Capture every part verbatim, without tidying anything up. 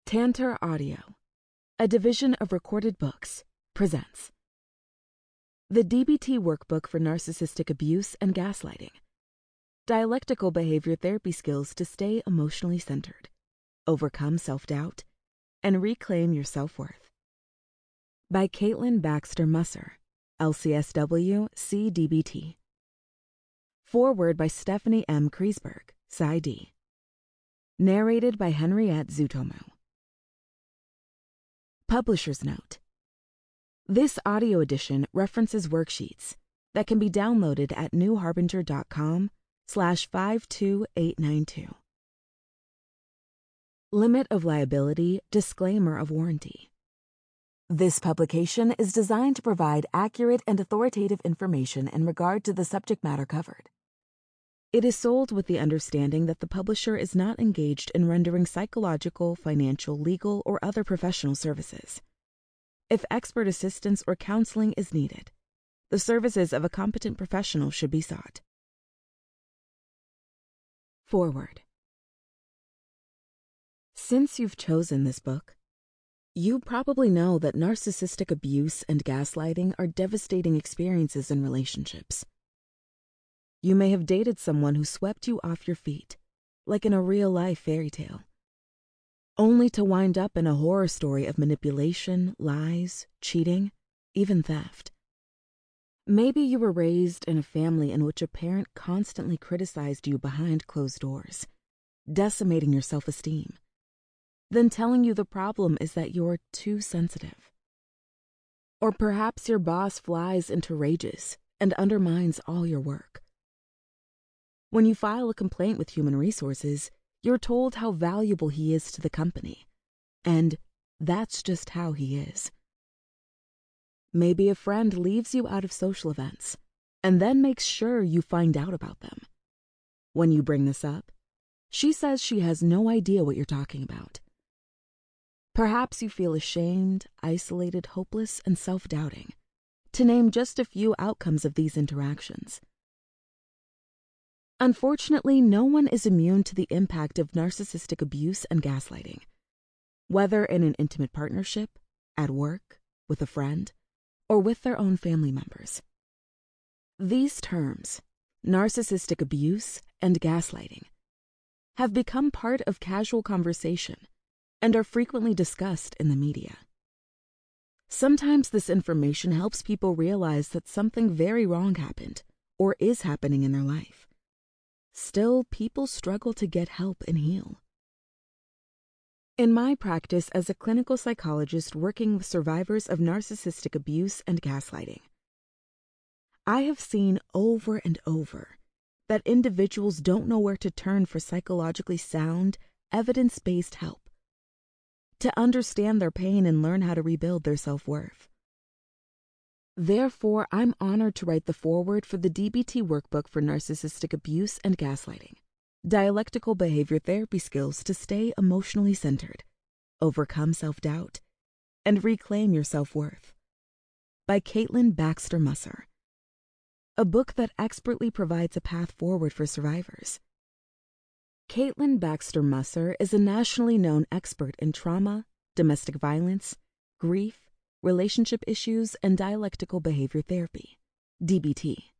Tantor Audio, a division of Recorded Books, presents the D B T Workbook for Narcissistic Abuse and Gaslighting. Dialectical Behavior Therapy Skills to Stay Emotionally Centered, Overcome Self-Doubt, and Reclaim Your Self-Worth. By Caitlin Baxter Musser, L C S W C D B T. Foreword by Stephanie M. Kreisberg, PsyD. Narrated by Henriette Zutomo. Publisher's Note: this audio edition references worksheets that can be downloaded at newharbinger.com slash 52892. Limit of liability, disclaimer of warranty. This publication is designed to provide accurate and authoritative information in regard to the subject matter covered. It is sold with the understanding that the publisher is not engaged in rendering psychological, financial, legal, or other professional services. If expert assistance or counseling is needed, the services of a competent professional should be sought. Foreword. Since you've chosen this book, you probably know that narcissistic abuse and gaslighting are devastating experiences in relationships. You may have dated someone who swept you off your feet, like in a real-life fairy tale, only to wind up in a horror story of manipulation, lies, cheating, even theft. Maybe you were raised in a family in which a parent constantly criticized you behind closed doors, decimating your self-esteem, then telling you the problem is that you're too sensitive. Or perhaps your boss flies into rages and undermines all your work. When you file a complaint with Human Resources, you're told how valuable he is to the company, and that's just how he is. Maybe a friend leaves you out of social events and then makes sure you find out about them. When you bring this up, she says she has no idea what you're talking about. Perhaps you feel ashamed, isolated, hopeless, and self-doubting, to name just a few outcomes of these interactions. Unfortunately, no one is immune to the impact of narcissistic abuse and gaslighting, whether in an intimate partnership, at work, with a friend, or with their own family members. These terms, narcissistic abuse and gaslighting, have become part of casual conversation and are frequently discussed in the media. Sometimes this information helps people realize that something very wrong happened or is happening in their life. Still, people struggle to get help and heal. In my practice as a clinical psychologist working with survivors of narcissistic abuse and gaslighting, I have seen over and over that individuals don't know where to turn for psychologically sound, evidence-based help, to understand their pain and learn how to rebuild their self-worth. Therefore, I'm honored to write the foreword for the D B T Workbook for Narcissistic Abuse and Gaslighting, Dialectical Behavior Therapy Skills to Stay Emotionally Centered, Overcome Self-Doubt, and Reclaim Your Self-Worth, by Caitlin Baxter Musser, a book that expertly provides a path forward for survivors. Caitlin Baxter Musser is a nationally known expert in trauma, domestic violence, grief, relationship issues, and dialectical behavior therapy, D B T.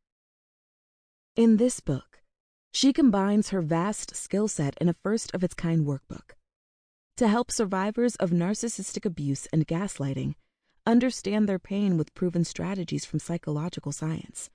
In this book, she combines her vast skill set in a first-of-its-kind workbook to help survivors of narcissistic abuse and gaslighting understand their pain with proven strategies from psychological science.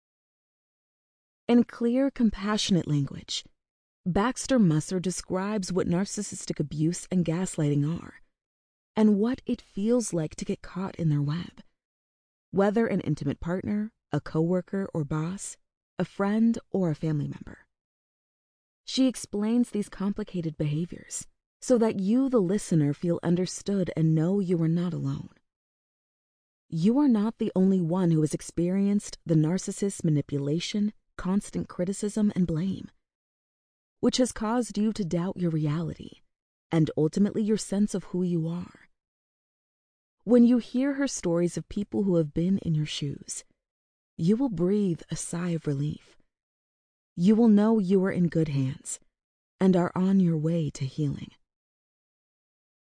In clear, compassionate language, Baxter Musser describes what narcissistic abuse and gaslighting are, and what it feels like to get caught in their web, whether an intimate partner, a coworker or boss, a friend, or a family member. She explains these complicated behaviors so that you, the listener, feel understood and know you are not alone. You are not the only one who has experienced the narcissist's manipulation, constant criticism, and blame, which has caused you to doubt your reality and ultimately your sense of who you are. When you hear her stories of people who have been in your shoes, you will breathe a sigh of relief. You will know you are in good hands and are on your way to healing.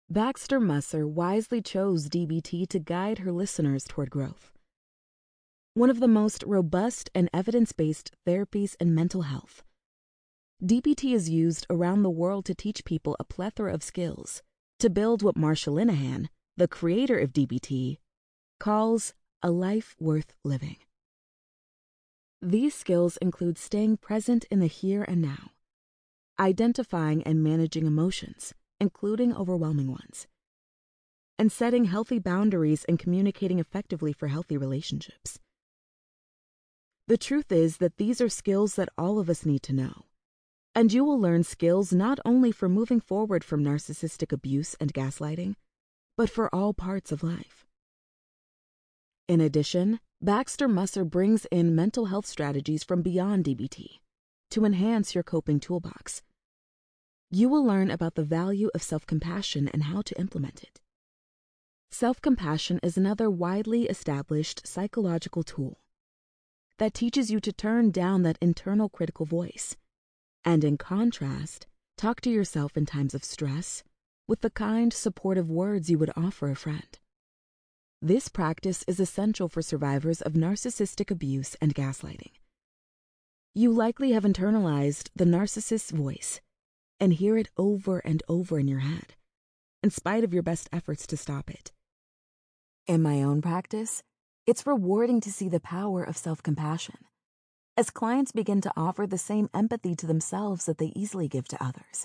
Baxter Musser wisely chose D B T to guide her listeners toward growth. One of the most robust and evidence-based therapies in mental health, D B T is used around the world to teach people a plethora of skills to build what Marsha Linehan, the creator of D B T, calls a life worth living. These skills include staying present in the here and now, identifying and managing emotions, including overwhelming ones, and setting healthy boundaries and communicating effectively for healthy relationships. The truth is that these are skills that all of us need to know, and you will learn skills not only for moving forward from narcissistic abuse and gaslighting, but for all parts of life. In addition, Baxter Musser brings in mental health strategies from beyond D B T to enhance your coping toolbox. You will learn about the value of self-compassion and how to implement it. Self-compassion is another widely established psychological tool that teaches you to turn down that internal critical voice and, in contrast, talk to yourself in times of stress with the kind, supportive words you would offer a friend. This practice is essential for survivors of narcissistic abuse and gaslighting. You likely have internalized the narcissist's voice and hear it over and over in your head, in spite of your best efforts to stop it. In my own practice, it's rewarding to see the power of self-compassion as clients begin to offer the same empathy to themselves that they easily give to others.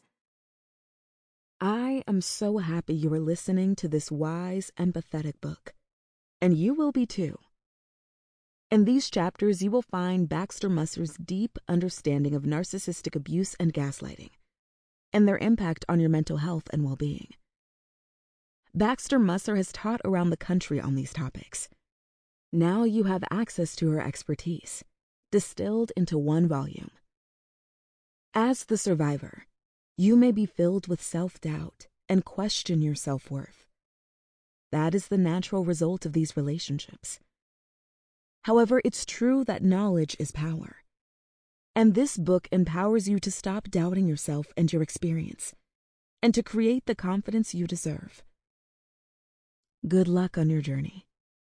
I am so happy you are listening to this wise, empathetic book, and you will be too. In these chapters, you will find Baxter Musser's deep understanding of narcissistic abuse and gaslighting, and their impact on your mental health and well-being. Baxter Musser has taught around the country on these topics. Now you have access to her expertise, distilled into one volume. As the survivor, you may be filled with self-doubt and question your self-worth. That is the natural result of these relationships. However, it's true that knowledge is power. And this book empowers you to stop doubting yourself and your experience, and to create the confidence you deserve. Good luck on your journey.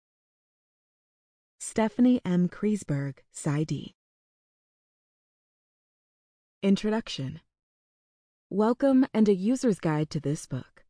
Stephanie M. Kreisberg, PsyD. Introduction. Welcome and a user's guide to this book.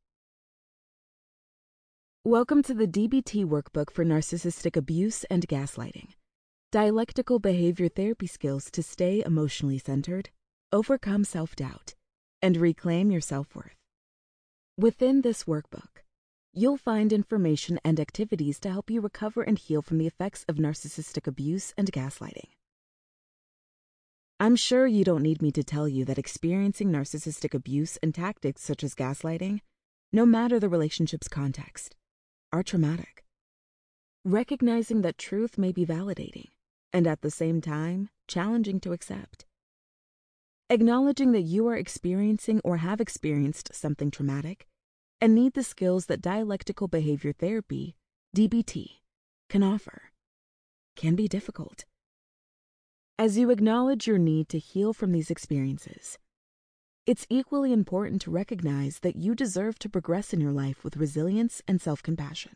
Welcome to the D B T Workbook for Narcissistic Abuse and Gaslighting. Dialectical behavior therapy skills to stay emotionally centered, overcome self-doubt, and reclaim your self-worth. Within this workbook, you'll find information and activities to help you recover and heal from the effects of narcissistic abuse and gaslighting. I'm sure you don't need me to tell you that experiencing narcissistic abuse and tactics such as gaslighting, no matter the relationship's context, are traumatic. Recognizing that truth may be validating, and at the same time, challenging to accept. Acknowledging that you are experiencing or have experienced something traumatic and need the skills that dialectical behavior therapy, D B T, can offer, can be difficult. As you acknowledge your need to heal from these experiences, it's equally important to recognize that you deserve to progress in your life with resilience and self-compassion.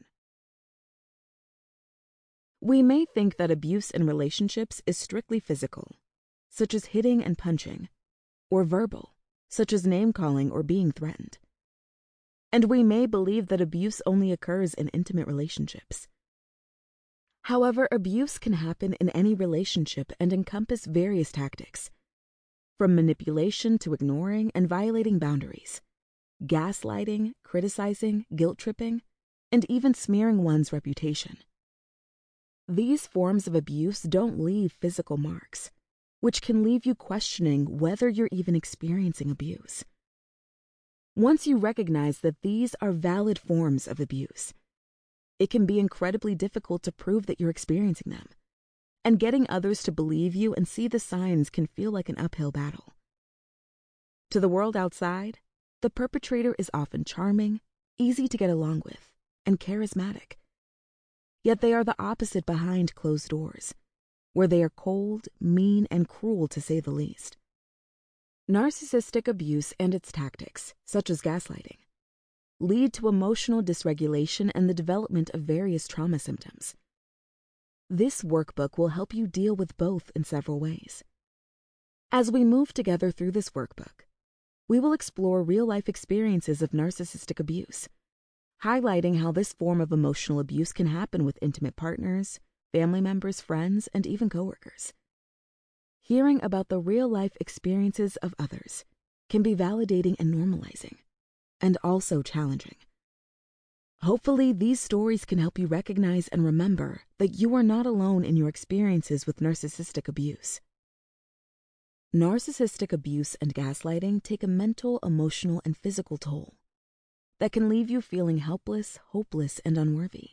We may think that abuse in relationships is strictly physical, such as hitting and punching, or verbal, such as name-calling or being threatened. And we may believe that abuse only occurs in intimate relationships. However, abuse can happen in any relationship and encompass various tactics, from manipulation to ignoring and violating boundaries, gaslighting, criticizing, guilt-tripping, and even smearing one's reputation. These forms of abuse don't leave physical marks, which can leave you questioning whether you're even experiencing abuse. Once you recognize that these are valid forms of abuse, it can be incredibly difficult to prove that you're experiencing them, and getting others to believe you and see the signs can feel like an uphill battle. To the world outside, the perpetrator is often charming, easy to get along with, and charismatic. Yet they are the opposite behind closed doors, where they are cold, mean, and cruel to say the least. Narcissistic abuse and its tactics, such as gaslighting, lead to emotional dysregulation and the development of various trauma symptoms. This workbook will help you deal with both in several ways. As we move together through this workbook, we will explore real-life experiences of narcissistic abuse, highlighting how this form of emotional abuse can happen with intimate partners, family members, friends, and even coworkers. Hearing about the real-life experiences of others can be validating and normalizing, and also challenging. Hopefully, these stories can help you recognize and remember that you are not alone in your experiences with narcissistic abuse. Narcissistic abuse and gaslighting take a mental, emotional, and physical toll that can leave you feeling helpless, hopeless, and unworthy.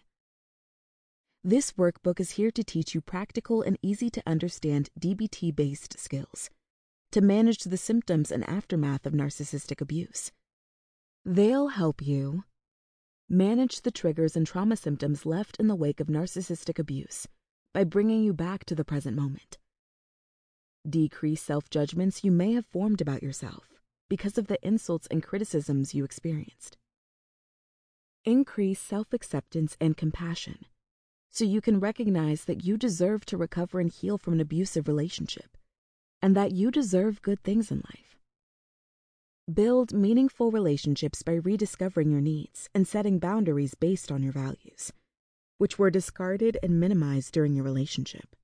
This workbook is here to teach you practical and easy-to-understand D B T-based skills to manage the symptoms and aftermath of narcissistic abuse. They'll help you manage the triggers and trauma symptoms left in the wake of narcissistic abuse by bringing you back to the present moment. Decrease self-judgments you may have formed about yourself because of the insults and criticisms you experienced. Increase self-acceptance and compassion so you can recognize that you deserve to recover and heal from an abusive relationship and that you deserve good things in life. Build meaningful relationships by rediscovering your needs and setting boundaries based on your values, which were discarded and minimized during your relationship.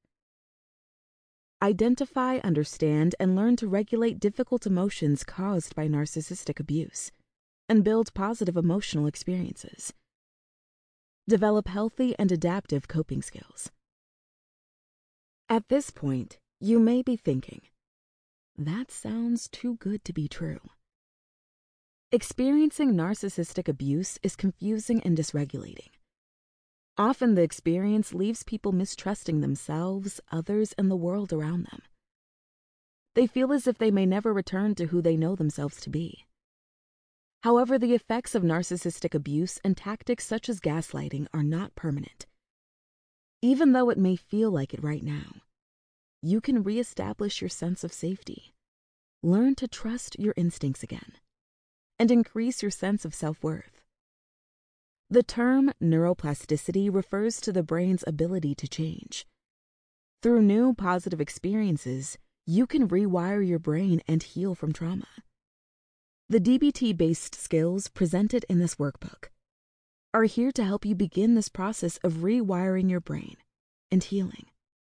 Identify, understand, and learn to regulate difficult emotions caused by narcissistic abuse, and build positive emotional experiences. Develop healthy and adaptive coping skills. At this point, you may be thinking, that sounds too good to be true. Experiencing narcissistic abuse is confusing and dysregulating. Often the experience leaves people mistrusting themselves, others, and the world around them. They feel as if they may never return to who they know themselves to be. However, the effects of narcissistic abuse and tactics such as gaslighting are not permanent. Even though it may feel like it right now, you can reestablish your sense of safety, learn to trust your instincts again, and increase your sense of self-worth. The term neuroplasticity refers to the brain's ability to change. Through new positive experiences, you can rewire your brain and heal from trauma. The D B T-based skills presented in this workbook are here to help you begin this process of rewiring your brain and healing.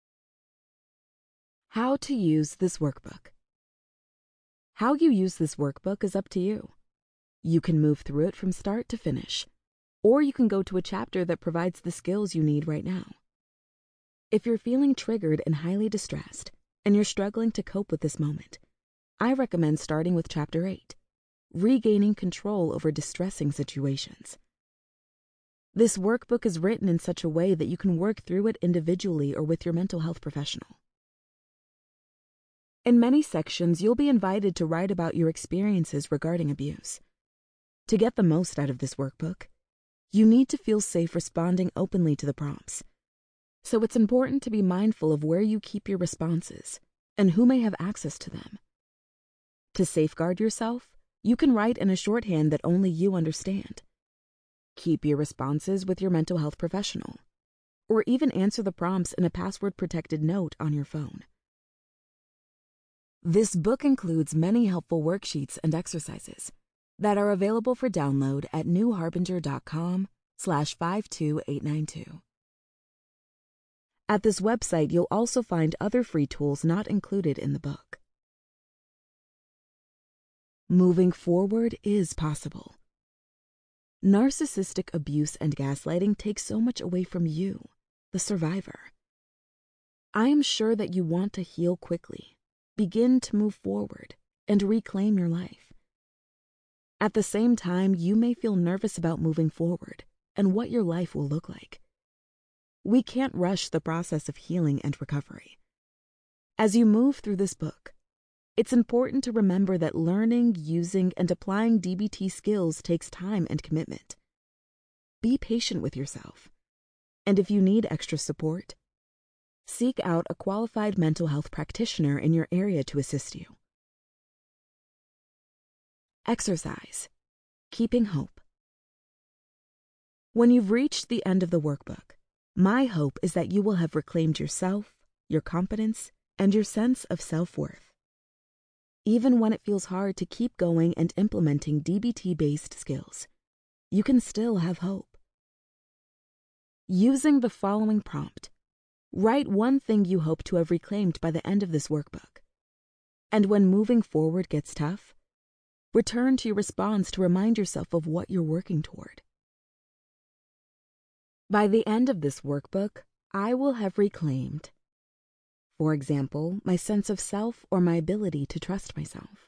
How to use this workbook. How you use this workbook is up to you. You can move through it from start to finish, or you can go to a chapter that provides the skills you need right now. If you're feeling triggered and highly distressed, and you're struggling to cope with this moment, I recommend starting with Chapter eight, Regaining Control Over Distressing Situations. This workbook is written in such a way that you can work through it individually or with your mental health professional. In many sections, you'll be invited to write about your experiences regarding abuse. To get the most out of this workbook, you need to feel safe responding openly to the prompts. So it's important to be mindful of where you keep your responses and who may have access to them. To safeguard yourself, you can write in a shorthand that only you understand. Keep your responses with your mental health professional, or even answer the prompts in a password-protected note on your phone. This book includes many helpful worksheets and exercises that are available for download at newharbinger.com slash 52892. At this website, you'll also find other free tools not included in the book. Moving forward is possible. Narcissistic abuse and gaslighting take so much away from you, the survivor. I am sure that you want to heal quickly, begin to move forward, and reclaim your life. At the same time, you may feel nervous about moving forward and what your life will look like. We can't rush the process of healing and recovery. As you move through this book, it's important to remember that learning, using, and applying D B T skills takes time and commitment. Be patient with yourself, and if you need extra support, seek out a qualified mental health practitioner in your area to assist you. Exercise. Keeping hope. When you've reached the end of the workbook, my hope is that you will have reclaimed yourself, your confidence, and your sense of self-worth. Even when it feels hard to keep going and implementing D B T-based skills, you can still have hope. Using the following prompt, write one thing you hope to have reclaimed by the end of this workbook. And when moving forward gets tough, return to your response to remind yourself of what you're working toward. By the end of this workbook, I will have reclaimed, for example, my sense of self or my ability to trust myself.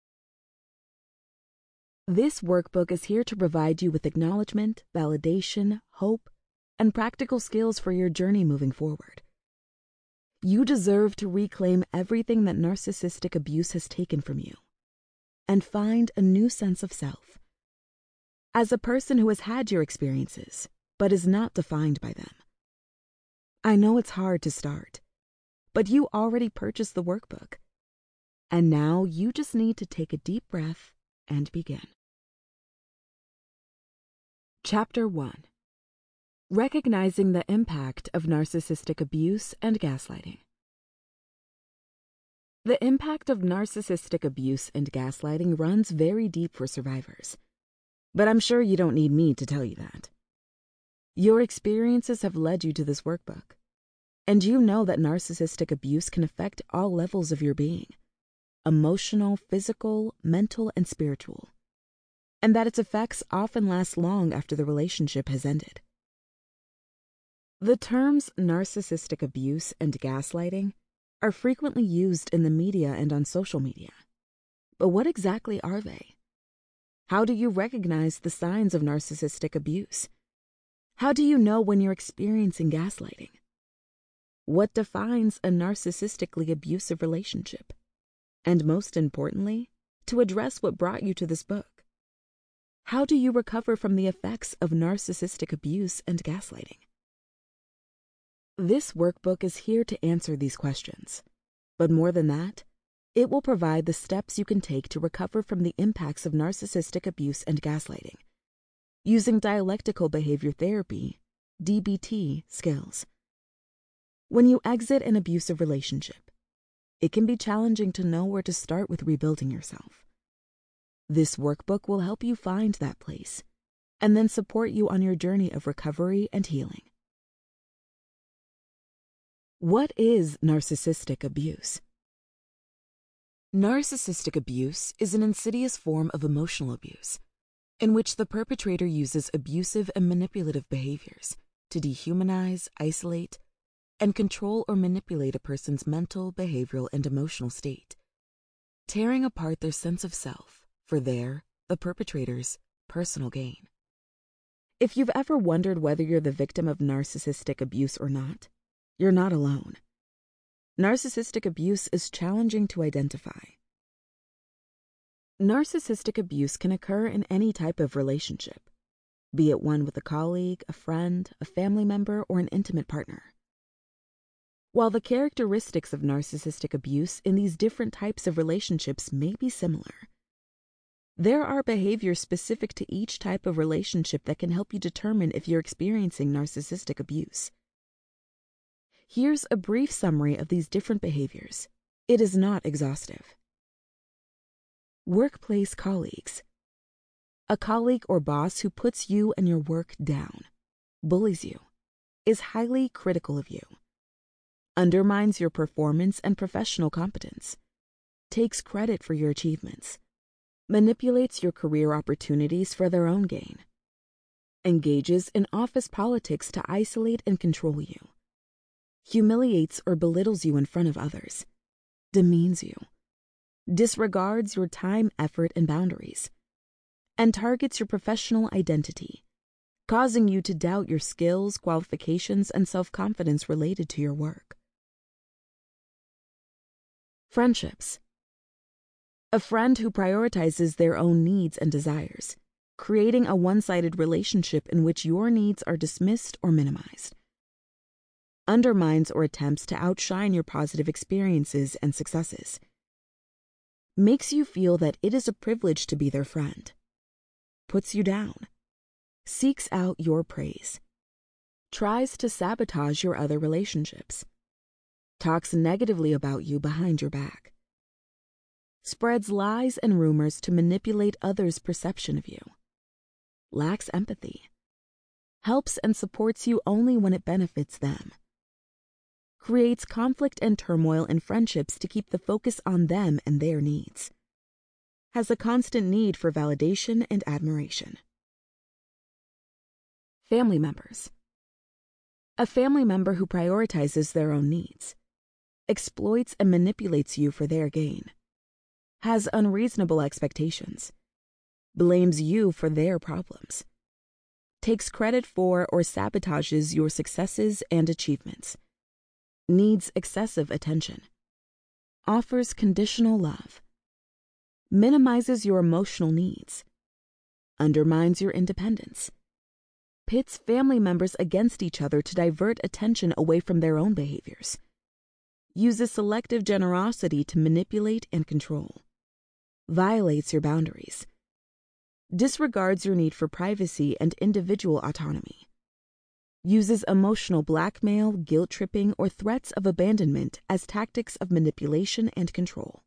This workbook is here to provide you with acknowledgement, validation, hope, and practical skills for your journey moving forward. You deserve to reclaim everything that narcissistic abuse has taken from you and find a new sense of self. As a person who has had your experiences, but is not defined by them, I know it's hard to start, but you already purchased the workbook. And now you just need to take a deep breath and begin. Chapter one. Recognizing the impact of narcissistic abuse and gaslighting. The impact of narcissistic abuse and gaslighting runs very deep for survivors, but I'm sure you don't need me to tell you that. Your experiences have led you to this workbook, and you know that narcissistic abuse can affect all levels of your being: emotional, physical, mental, and spiritual, and that its effects often last long after the relationship has ended. The terms narcissistic abuse and gaslighting are frequently used in the media and on social media. But what exactly are they? How do you recognize the signs of narcissistic abuse? How do you know when you're experiencing gaslighting? What defines a narcissistically abusive relationship? And most importantly, to address what brought you to this book, how do you recover from the effects of narcissistic abuse and gaslighting? This workbook is here to answer these questions, but more than that, it will provide the steps you can take to recover from the impacts of narcissistic abuse and gaslighting, using dialectical behavior therapy, D B T, skills. When you exit an abusive relationship, it can be challenging to know where to start with rebuilding yourself. This workbook will help you find that place, and then support you on your journey of recovery and healing. What is narcissistic abuse? Narcissistic abuse is an insidious form of emotional abuse in which the perpetrator uses abusive and manipulative behaviors to dehumanize, isolate, and control or manipulate a person's mental, behavioral, and emotional state, tearing apart their sense of self for their, the perpetrator's, personal gain. If you've ever wondered whether you're the victim of narcissistic abuse or not, you're not alone. Narcissistic abuse is challenging to identify. Narcissistic abuse can occur in any type of relationship, be it one with a colleague, a friend, a family member, or an intimate partner. While the characteristics of narcissistic abuse in these different types of relationships may be similar, there are behaviors specific to each type of relationship that can help you determine if you're experiencing narcissistic abuse. Here's a brief summary of these different behaviors. It is not exhaustive. Workplace colleagues. A colleague or boss who puts you and your work down, bullies you, is highly critical of you, undermines your performance and professional competence, takes credit for your achievements, manipulates your career opportunities for their own gain, engages in office politics to isolate and control you, humiliates or belittles you in front of others, demeans you, disregards your time, effort, and boundaries, and targets your professional identity, causing you to doubt your skills, qualifications, and self-confidence related to your work. Friendships. A friend who prioritizes their own needs and desires, creating a one-sided relationship in which your needs are dismissed or minimized. Undermines or attempts to outshine your positive experiences and successes. Makes you feel that it is a privilege to be their friend. Puts you down. seeks out your praise, tries to sabotage your other relationships, talks negatively about you behind your back, spreads lies and rumors to manipulate others' perception of you, lacks empathy, helps and supports you only when it benefits them, creates conflict and turmoil in friendships to keep the focus on them and their needs, has a constant need for validation and admiration. Family members. A family member who prioritizes their own needs, exploits and manipulates you for their gain, has unreasonable expectations, blames you for their problems, takes credit for or sabotages your successes and achievements, needs excessive attention, offers conditional love, minimizes your emotional needs, undermines your independence, pits family members against each other to divert attention away from their own behaviors, uses selective generosity to manipulate and control, violates your boundaries, disregards your need for privacy and individual autonomy, uses emotional blackmail, guilt-tripping, or threats of abandonment as tactics of manipulation and control.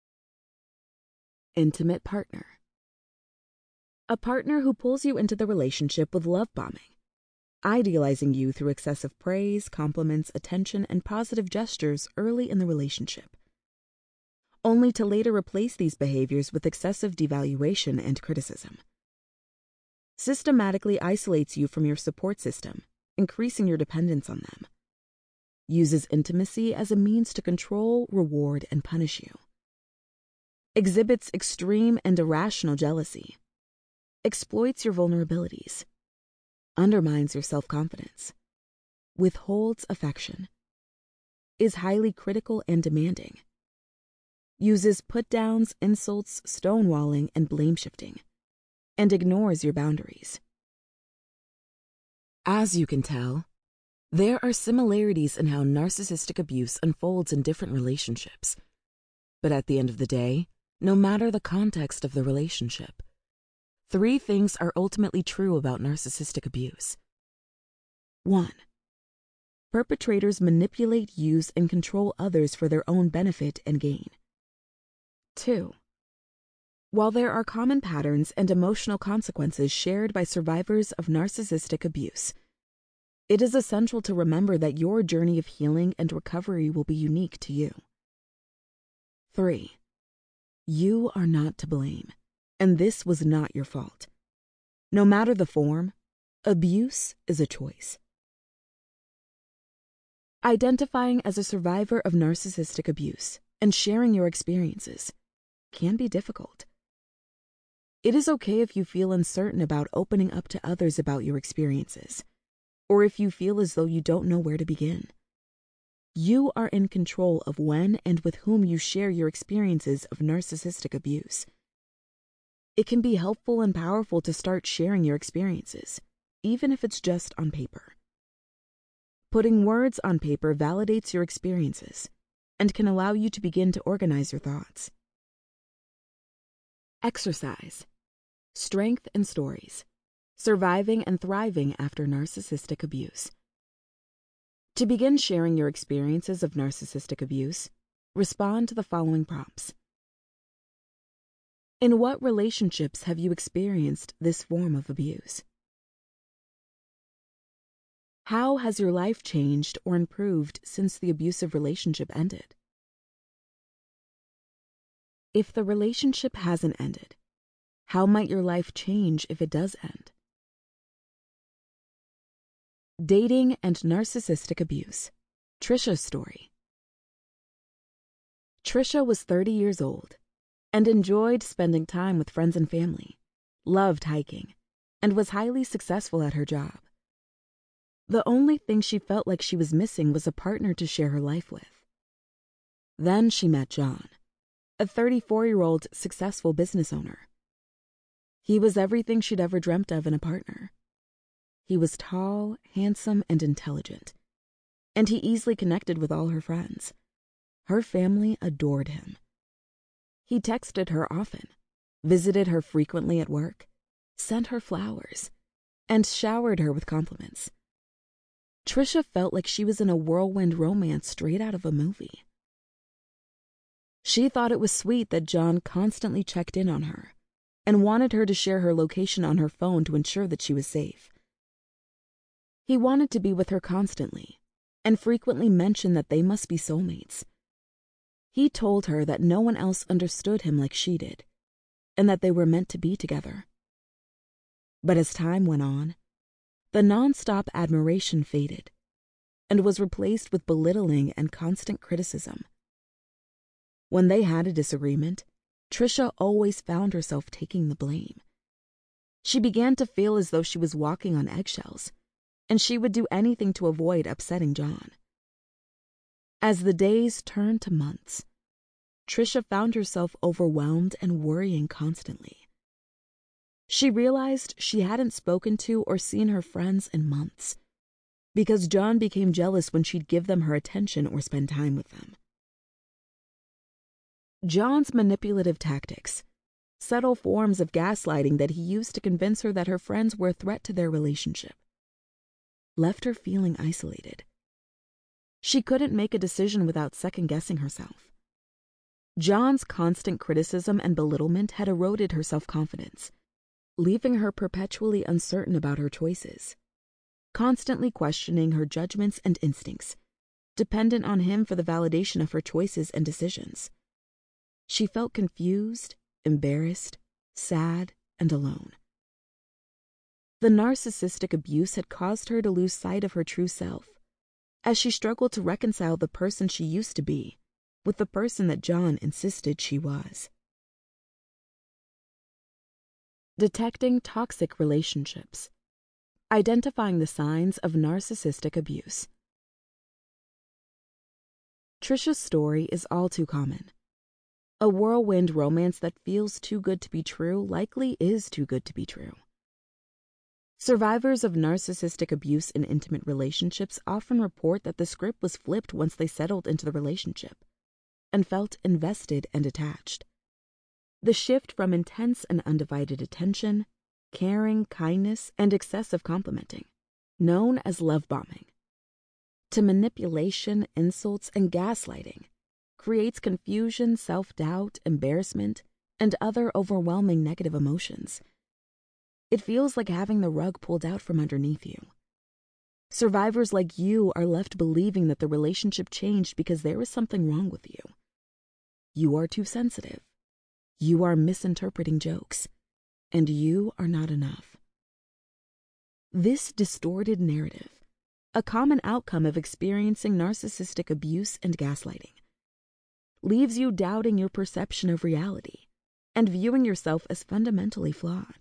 Intimate partner. A partner who pulls you into the relationship with love bombing, idealizing you through excessive praise, compliments, attention, and positive gestures early in the relationship, only to later replace these behaviors with excessive devaluation and criticism. Systematically isolates you from your support system, increasing your dependence on them. Uses intimacy as a means to control, reward, and punish you. Exhibits extreme and irrational jealousy. Exploits your vulnerabilities. Undermines your self-confidence. Withholds affection. Is highly critical and demanding. Uses put-downs, insults, stonewalling, and blame-shifting, and ignores your boundaries. As you can tell, there are similarities in how narcissistic abuse unfolds in different relationships. But at the end of the day, no matter the context of the relationship, three things are ultimately true about narcissistic abuse. One, perpetrators manipulate, use, and control others for their own benefit and gain. Two, while there are common patterns and emotional consequences shared by survivors of narcissistic abuse, it is essential to remember that your journey of healing and recovery will be unique to you. Three, you are not to blame, and this was not your fault. No matter the form, abuse is a choice. Identifying as a survivor of narcissistic abuse and sharing your experiences can be difficult. It is okay if you feel uncertain about opening up to others about your experiences, or if you feel as though you don't know where to begin. You are in control of when and with whom you share your experiences of narcissistic abuse. It can be helpful and powerful to start sharing your experiences, even if it's just on paper. Putting words on paper validates your experiences and can allow you to begin to organize your thoughts. Exercise. Strength and stories. Surviving and thriving after narcissistic abuse. To begin sharing your experiences of narcissistic abuse, respond to the following prompts. In what relationships have you experienced this form of abuse? How has your life changed or improved since the abusive relationship ended? If the relationship hasn't ended, how might your life change if it does end? Dating and narcissistic abuse. Trisha's story. Trisha was thirty years old and enjoyed spending time with friends and family, loved hiking, and was highly successful at her job. The only thing she felt like she was missing was a partner to share her life with. Then she met John, a thirty-four-year-old successful business owner. He was everything she'd ever dreamt of in a partner. He was tall, handsome, and intelligent, and he easily connected with all her friends. Her family adored him. He texted her often, visited her frequently at work, sent her flowers, and showered her with compliments. Trisha felt like she was in a whirlwind romance straight out of a movie. She thought it was sweet that John constantly checked in on her and wanted her to share her location on her phone to ensure that she was safe. He wanted to be with her constantly and frequently mentioned that they must be soulmates. He told her that no one else understood him like she did and that they were meant to be together. But as time went on, the nonstop admiration faded and was replaced with belittling and constant criticism. When they had a disagreement, Trisha always found herself taking the blame. She began to feel as though she was walking on eggshells, and she would do anything to avoid upsetting John. As the days turned to months, Trisha found herself overwhelmed and worrying constantly. She realized she hadn't spoken to or seen her friends in months because John became jealous when she'd give them her attention or spend time with them. John's manipulative tactics, subtle forms of gaslighting that he used to convince her that her friends were a threat to their relationship, left her feeling isolated. She couldn't make a decision without second-guessing herself. John's constant criticism and belittlement had eroded her self-confidence, leaving her perpetually uncertain about her choices, constantly questioning her judgments and instincts, dependent on him for the validation of her choices and decisions. She felt confused, embarrassed, sad, and alone. The narcissistic abuse had caused her to lose sight of her true self, as she struggled to reconcile the person she used to be with the person that John insisted she was. Detecting toxic relationships. Identifying the signs of narcissistic abuse. Trisha's story is all too common. A whirlwind romance that feels too good to be true likely is too good to be true. Survivors of narcissistic abuse in intimate relationships often report that the script was flipped once they settled into the relationship and felt invested and attached. The shift from intense and undivided attention, caring, kindness, and excessive complimenting, known as love bombing, to manipulation, insults, and gaslighting, creates confusion, self-doubt, embarrassment, and other overwhelming negative emotions. It feels like having the rug pulled out from underneath you. Survivors like you are left believing that the relationship changed because there is something wrong with you. You are too sensitive. You are misinterpreting jokes, and you are not enough. This distorted narrative, a common outcome of experiencing narcissistic abuse and gaslighting, leaves you doubting your perception of reality and viewing yourself as fundamentally flawed.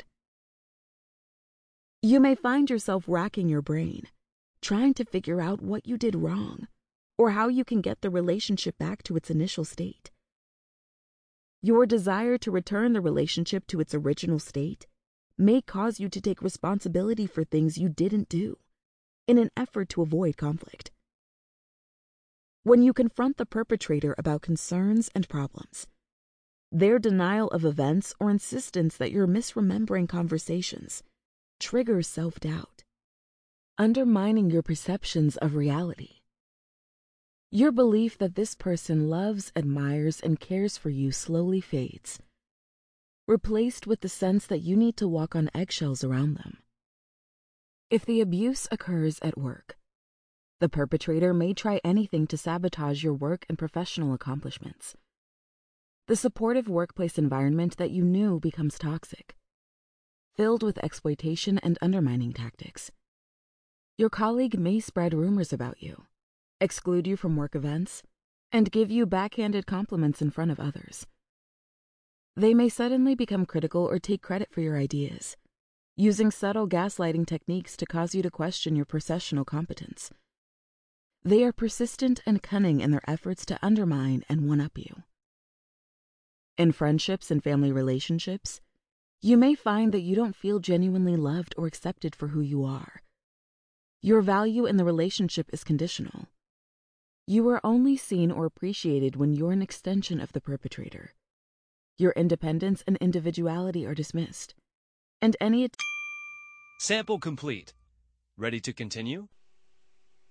You may find yourself racking your brain, trying to figure out what you did wrong or how you can get the relationship back to its initial state. Your desire to return the relationship to its original state may cause you to take responsibility for things you didn't do in an effort to avoid conflict. When you confront the perpetrator about concerns and problems, their denial of events or insistence that you're misremembering conversations triggers self-doubt, undermining your perceptions of reality. Your belief that this person loves, admires, and cares for you slowly fades, replaced with the sense that you need to walk on eggshells around them. If the abuse occurs at work, the perpetrator may try anything to sabotage your work and professional accomplishments. The supportive workplace environment that you knew becomes toxic, filled with exploitation and undermining tactics. Your colleague may spread rumors about you, exclude you from work events, and give you backhanded compliments in front of others. They may suddenly become critical or take credit for your ideas, using subtle gaslighting techniques to cause you to question your professional competence. They are persistent and cunning in their efforts to undermine and one-up you. In friendships and family relationships, you may find that you don't feel genuinely loved or accepted for who you are. Your value in the relationship is conditional. You are only seen or appreciated when you're an extension of the perpetrator. Your independence and individuality are dismissed, and any Sample complete. Ready to continue?